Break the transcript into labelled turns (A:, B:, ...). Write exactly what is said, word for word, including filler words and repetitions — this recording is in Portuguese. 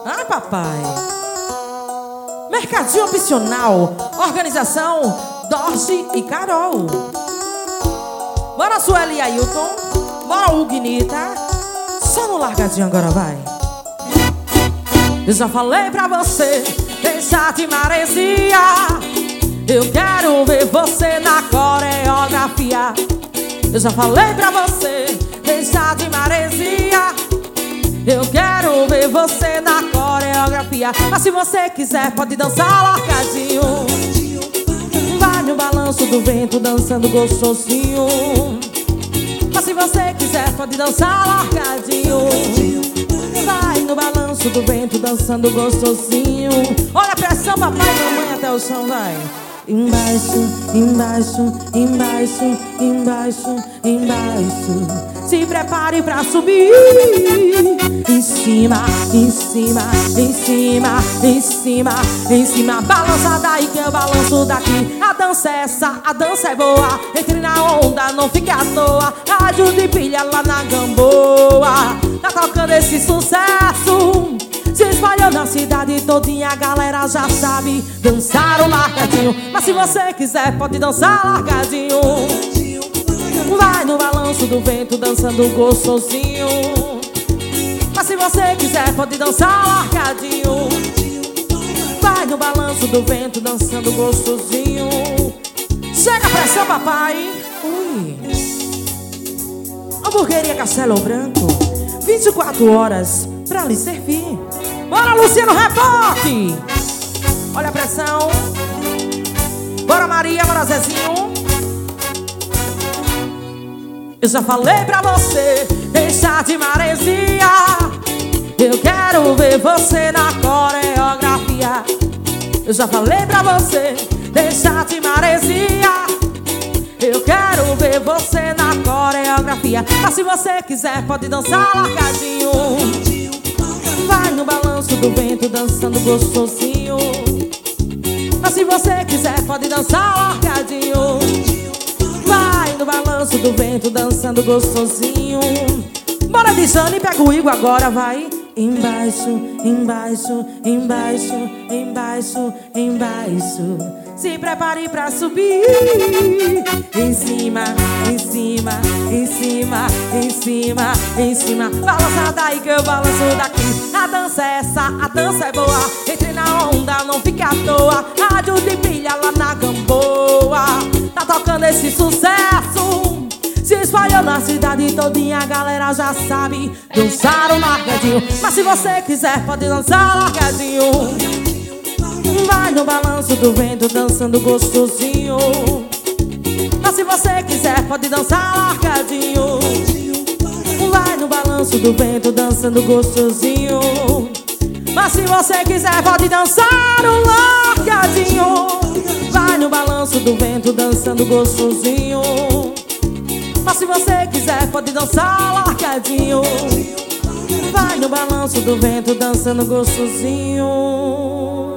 A: Ai, papai. Mercadinho opcional. Organização Dorce e Carol. Bora, Sueli e Ailton. Bora, Huguinita. Só no largadinho agora, vai. Eu já falei pra você deixar de maresia. Eu quero ver você na coreografia. Eu já falei pra você deixar de maresia. Eu quero ver você na coreografia. Mas se você quiser pode dançar largadinho. Vai no balanço do vento dançando gostosinho. Mas se você quiser pode dançar largadinho. Vai no balanço do vento dançando gostosinho. Olha a pressão, papai e mamãe até o chão, vai. Embaixo, embaixo, embaixo, embaixo, embaixo. Se prepare pra subir. Em cima, em cima, em cima, em cima, em cima. Balança daí que eu balanço daqui. A dança é essa, a dança é boa. Entre na onda, não fique à toa. Rádio de pilha lá na Gamboa. Tá tocando esse sucesso. Se espalhou na cidade todinha, a galera já sabe dançar o largadinho. Mas se você quiser pode dançar largadinho. Vai no balanço do vento dançando gostosinho. Mas se você quiser pode dançar largadinho. Vai no balanço do vento dançando gostosinho. Chega a pressão, papai. Ui. Hamburgueria Castelo Branco, vinte e quatro horas pra lhe servir. Bora, Luciano Reboque. Olha a pressão. Bora, Maria, bora, Zezinho. Eu já falei pra você deixar de maresia. Eu quero ver você na coreografia. Eu já falei pra você deixar de maresia. Eu quero ver você na coreografia. Mas se você quiser pode dançar largadinho. Vai no balanço do vento dançando gostosinho. Mas se você quiser pode dançar largadinho. Vai no balanço do vento dançando gostosinho. Bora, Dijane, pega o Igor agora, vai. Embaixo, embaixo, embaixo, embaixo, embaixo. Se prepare pra subir. Em cima, em cima, em cima, em cima, em cima. Balança daí que eu balanço daqui. A dança é essa, a dança é boa. Entre na onda, não fique à toa. Rádio de pilha lá na Gamboa. Tá tocando esse sucesso. Se espalhou na cidade todinha, a galera já sabe dançar o largadinho. Mas se você quiser pode dançar largadinho. Vai no balanço do vento dançando gostosinho. Mas se você quiser pode dançar largadinho. Vai no balanço do vento dançando gostosinho. Mas se você quiser pode dançar um largadinho. Vai no balanço do vento dançando gostosinho. Mas se você quiser pode dançar largadinho. Vai no balanço do vento dançando gostosinho.